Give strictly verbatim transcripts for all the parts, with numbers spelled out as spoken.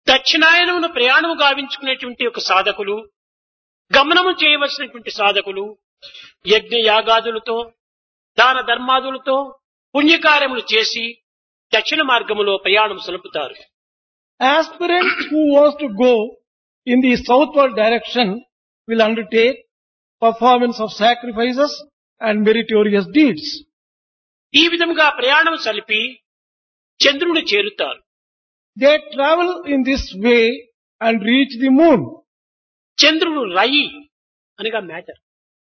దక్షిణాయనమును ప్రయాణము గావించుకునేటువంటి ఒక సాధకులు, గమనము చేయవలసినటువంటి సాధకులు యజ్ఞ యాగాదులతో, దాన ధర్మాదులతో పుణ్యకార్యములు చేసి దక్షిణ మార్గములో ప్రయాణం సలుపుతారు. Aspirant who wants to go in the southward direction will undertake performance of sacrifices and meritorious deeds. ఈ విధముగా ప్రయాణం సలిపి చంద్రుని చేరుతారు. They travel in this way and reach the moon. చంద్రుడు రయి అనగా మ్యాటర్.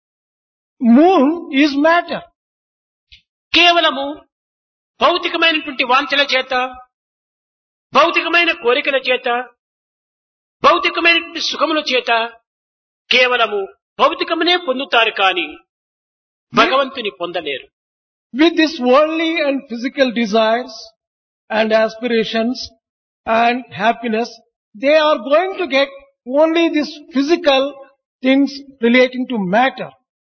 Moon is matter. కేవలము భౌతికమైనటువంటి వాంఛల చేత, భౌతికమైన కోరికల చేత, భౌతికమైనటువంటి సుఖముల చేత కేవలము భౌతికమునే పొందుతారు కానీ భగవంతుని పొందలేరు. With this worldly and physical desires and aspirations and happiness, they are going to get only these physical things relating to matter.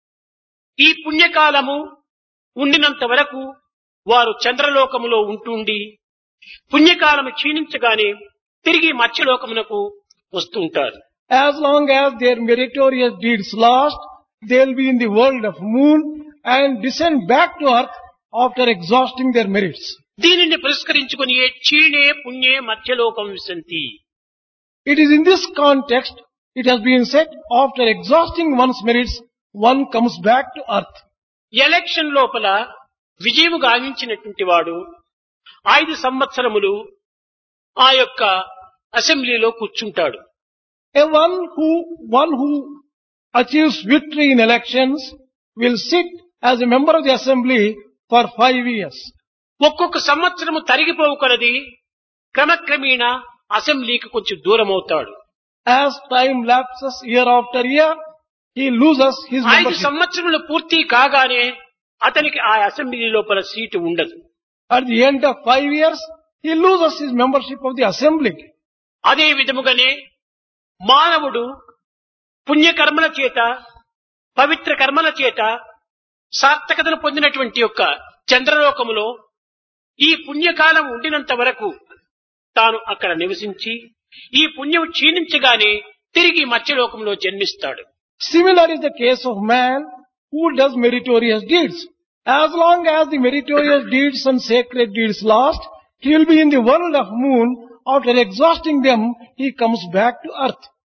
ఈ పుణ్యకాలము ఉండినంత వరకు వారు చంద్రలోకములో ఉంటుండి పుణ్యకాలము క్షీణించగానే తిరిగి మత్స్యలోకమునకు వస్తుంటారు. As long as their meritorious deeds last, they will be in the world of moon and descend back to earth after exhausting their merits. దీనిని పురస్కరించుకొని క్షీణే పుణ్యే మత్స్యలోకం విశంతి. It is in this context it has been said, after exhausting one's merits, one comes back to earth. Election లోపల విజయము గావించినటువంటి వాడు ఐదు సంవత్సరములు ఆ యొక్క అసెంబ్లీలో కూర్చుంటాడు. A one who one who achieves victory in elections will sit as a member of the assembly for five years. ఒక్కొక్క సంవత్సరము తరిగిపోవుకొలది క్రమక్రమేణా అసెంబ్లీకి కొంచెం దూరం అవుతాడు. As time lapses year after year, he loses his ఐదు membership. సంవత్సరములు పూర్తి కాగానే అతనికి ఆ అసెంబ్లీ లోపల సీటు ఉండదు. At the end of five years, he loses his membership of the assembly. అదే విధముగానే మానవుడు పుణ్యకర్మల చేత, పవిత్ర కర్మల చేత సార్థకతను పొందినటువంటి యొక్క చంద్రలోకములో ఈ పుణ్యకాలం ఉండినంత వరకు తాను అక్కడ నివసించి ఈ పుణ్యం క్షీణించగానే తిరిగి మత్స్యలోకంలో జన్మిస్తాడు. Similar is the case of man who does meritorious deeds. As long as the meritorious deeds and sacred deeds last, he will be in the world of moon. After exhausting them, he comes back to earth.